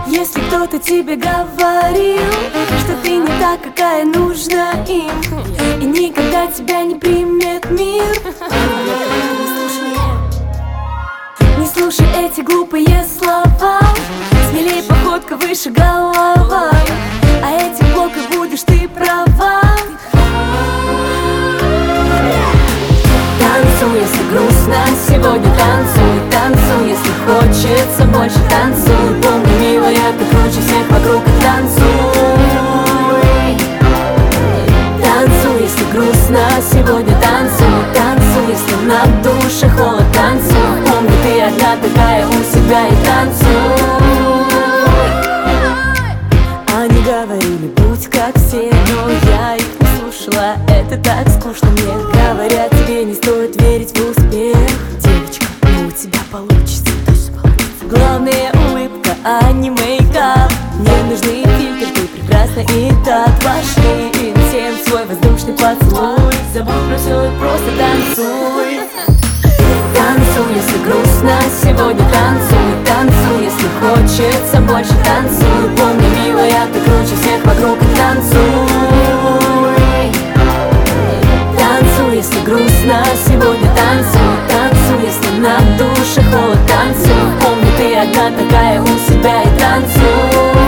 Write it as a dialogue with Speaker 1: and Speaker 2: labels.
Speaker 1: Если кто-то тебе говорил, что ты не та, какая нужна им, и никогда тебя не примет мир, не слушай эти глупые слова. Смелей походка выше голова, а этим блоком будешь ты права. Танцуй, если грустно, сегодня танцуй. Танцуй, если хочется больше, танцуй. Помни, милая, ты круче всех вокруг, и танцуй. Танцуй, если грустно, сегодня танцуй. Танцуй, если на душе холод, танцуй. Помни, ты одна такая у себя, и танцуй. Они говорили, будь как все, но я их не слушала. Это так скучно мне. Говорят, тебе не стоит верить в успех. Девочка, ну у тебя получится, точно получится. Главное улыбка, а не мейкап. Не нужны фильтры, ты прекрасна и так. Вошли интим, свой воздушный поцелуй. Забудь про все и просто танцуй. Танцуй, если грустно, сегодня танцуй. Танцуй, если хочется больше, танцуй. Помни, милая, ты круче всех вокруг, и танцуй. Танцуй, если грустно, сегодня танцуй. Танцуй, если на душе холод, танцуй. Помни, ты одна такая у себя, и танцуй.